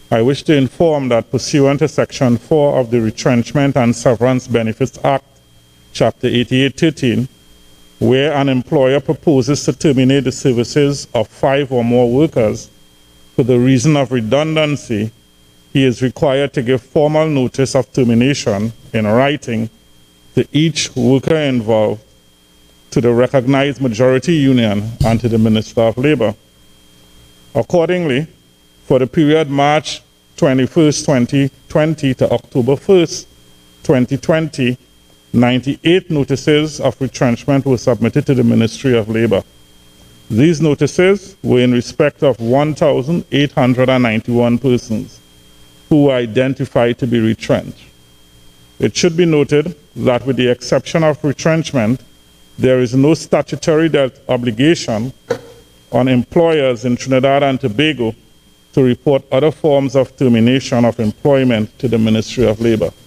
I wish to inform that pursuant to Section 4 of the Retrenchment and Severance Benefits Act, Chapter 8813, where an employer proposes to terminate the services of 5 or more workers for the reason of redundancy, he is required to give formal notice of termination in writing to each worker involved, to the recognized majority union, and to the Minister of Labor. Accordingly, for the period March 21st, 2020 to October 1st, 2020, 98 notices of retrenchment were submitted to the Ministry of Labor. These notices were in respect of 1,891 persons who were identified to be retrenched. It should be noted that with the exception of retrenchment, there is no statutory obligation on employers in Trinidad and Tobago to report other forms of termination of employment to the Ministry of Labor.